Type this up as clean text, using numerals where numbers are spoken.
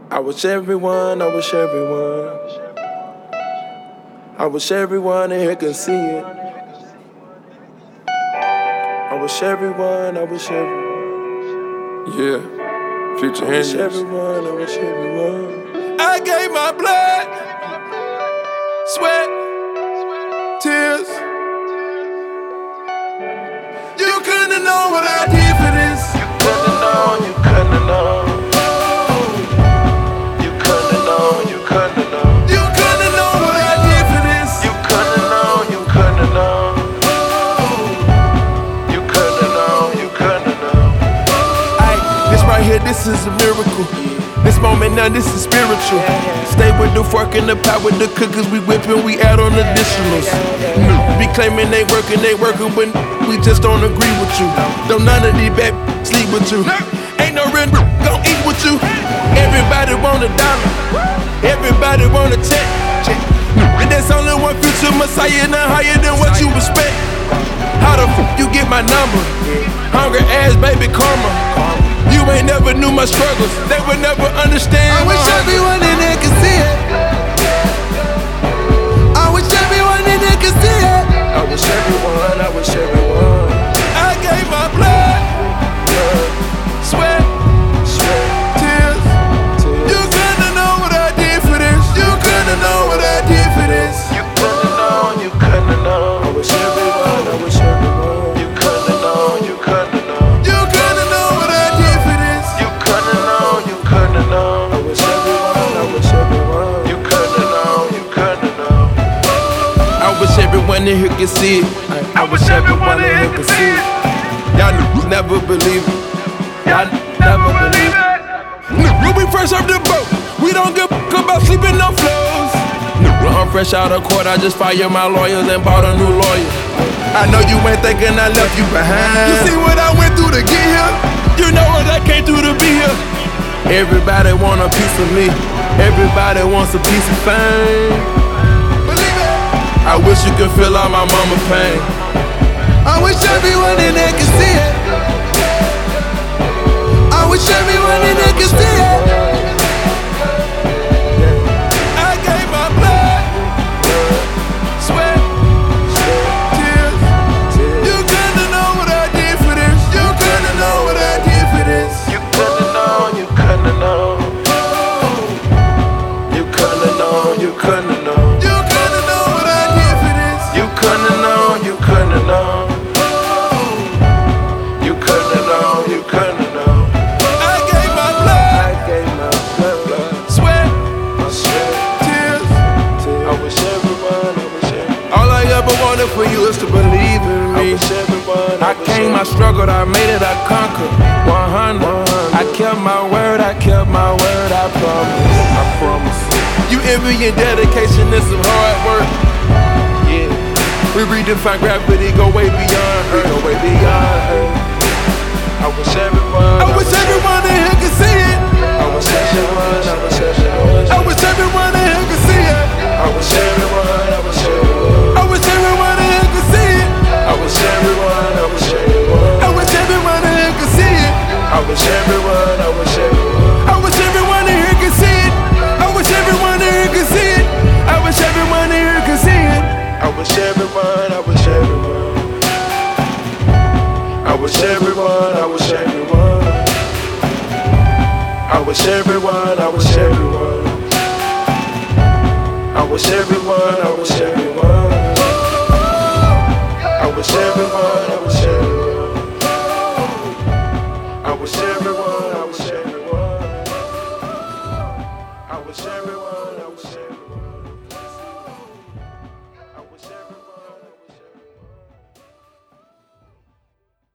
I wish everyone, I wish everyone, I wish everyone in here can see it. I wish everyone, I wish everyone. Yeah, Future I wish everyone, I wish everyone. I gave my blood, sweat, tears. You couldn't have known what I did for this. You couldn't have known, you couldn't have known. You couldn't have known, you couldn't have known. You couldn't have known what I did for this. You couldn't have known, you couldn't have known. You couldn't have known, you couldn't have known. Ay, this right here, this is a miracle. This moment now, this is spiritual. Stay with the fork and the pot with the cookers. We whipping, we add on additionals. Be claiming they working, but we just don't agree with you. Don't none of these bad sleep with you. Ain't no real gon' eat with you. Everybody want $1. Everybody want a check. And there's only one future Messiah, not higher than what you expect. How the fuck you get my number? Hungry ass baby karma. You ain't never knew my struggles. They would never understand. I wish everyone in there could see it. I wish everyone in there could see it. I wish everyone, I wish everyone. I gave my blood, sweat, tears. You couldn't have known what I did for this. You couldn't have known what I did for this. You couldn't have known, you couldn't have known. I wish everyone, I wish everyone. You couldn't have known, you couldn't have known. You couldn't have known what I did for this. You couldn't have known, you couldn't have known. I wish everyone, I wish everyone. You couldn't have known, you couldn't have known. I wish everyone in here could see it. I wish everyone in here could see it. Y'all never believe it. Y'all never believe it. When we first served the boat, we don't give a about sleeping on floors. When I'm fresh out of court, I just fired my lawyers and bought a new lawyer. I know you ain't thinking I left you behind. You see what I went through to get here? You know what I came through to be here. Everybody want a piece of me. Everybody wants a piece of fame. Believe it. I wish you could feel all my mama pain. I wish everyone in there could see it. I wish everyone in there could see it. I gave my blood, sweat, tears. You couldn't have known what I did for this. You couldn't have known what I did for this. You couldn't have known, you couldn't have known. You couldn't have known, you couldn't have known. You couldn't have known what I did for this. You couldn't have known, you couldn't have known. You couldn't have known, you couldn't have known. I gave my blood, I gave my blood, sweat, my sweat, tears. I wish everyone, I wish everyone. All I ever wanted for you is to believe in I me. wish everyone, I came, I struggled, I made it, I conquered. 100. I kept my word, I kept my word, I promise. I promise. You envy your dedication and some hard work. Yeah, We redefine gravity, go way beyond we Earth. go way beyond Earth. I wish everyone, I wish everyone in here could see it. I wish everyone, I wish everyone. I wish everyone in here could see it. I wish everyone, I wish everyone. I wish everyone in here could see it. I wish everyone, I wish everyone. I wish everyone in here could see it. I wish everyone, I wish everyone. I wish everyone in here could see it. I wish everyone in here could see it. I wish everyone in here could see it. I wish everyone, I wish everyone. I wish everyone, I wish everyone. I wish everyone, I wish everyone. I wish everyone, I wish everyone.